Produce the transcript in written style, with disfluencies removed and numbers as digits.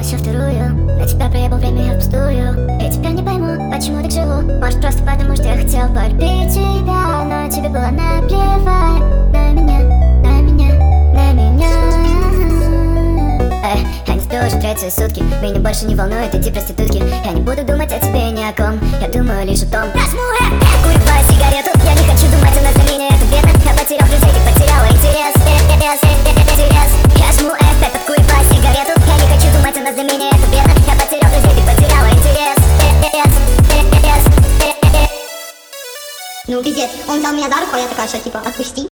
еще вторую. На тебя проебал время я впустую. И теперь не пойму, почему так живу. Может просто потому, что я хотел полюбить тебя, но тебе было наплевать на меня, на меня, на меня. Я не сплю уже третьи сутки. Меня больше не волнует эти проститутки. Я не буду думать о тебе ни о ком. Я думаю лишь о том. Курю сигарету. Я не хочу думать о нас, для меня это бедно. Я потерял друзей, ты потеряла интерес. Я жму F5, подкуриваю сигарету. Я не хочу думать о нас, для меня это бедно. Я потерял друзей, ты потеряла интерес. Ну пиздец, он взял меня за руку, а я такая, что типа отпусти.